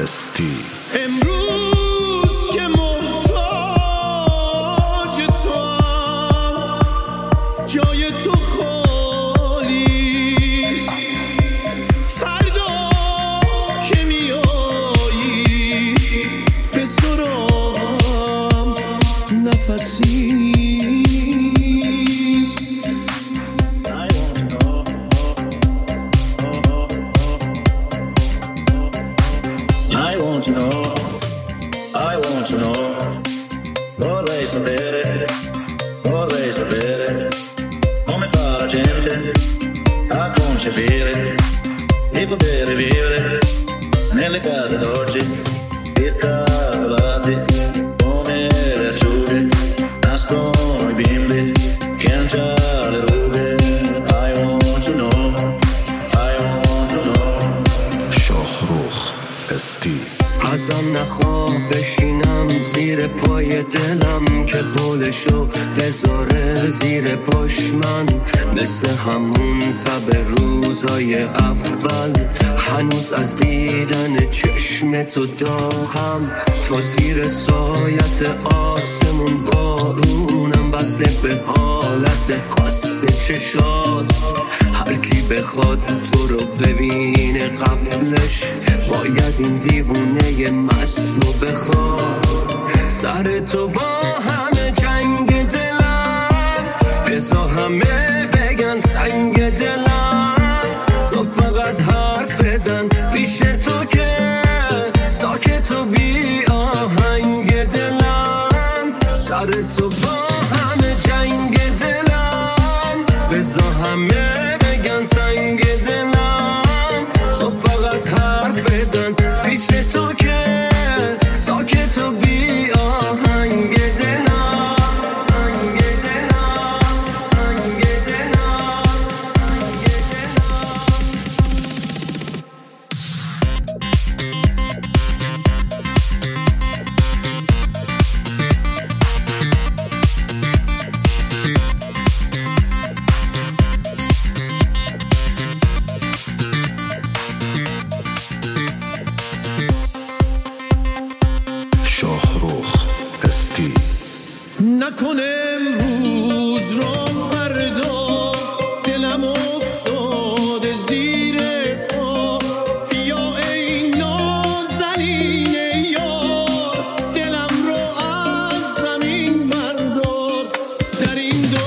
استی. امروز که محتاج توام، جای تو خالیست. فردا که میایی به سراغم نفسیست. Vorrei sapere come fa la gente a concepire di poter vivere nelle case d'oggi, discavolati come le acciughe, nascono i bimbi che han già le rughe. I want to know, I want to know. شاهرخ استی. ازم نخواه بشینم زیر پای دلم که قولشو بذاره زیر پاش من، مثل همون تب روزای اول. هنوز از دیدن چشم تو داغم، تو زیر سایت آسمون بارونم، وصله به حالت خاص چشات. هر کی بخواد تو رو ببینه قبلش باید این دیوونه مست رو بخواد. سر تو با همه جنگ دلم، بذار همه بگن سنگ دلم. تو فقط حرف بزن پیش تو که ساکت و بی آهنگ دلم. سر تو با همه جنگ دلم، بذار همه بگن سنگ دلم. تو فقط حرف بزن پیش تو که ساکت و بی آهنگ دلم. آهنگ دلم، آهنگ دلم، آهنگ شاهرخ استی. نکنه امروز رو فردا دلم افتاده زیر پا. یا ای نازنین یار، دلم رو از زمین بردار. در این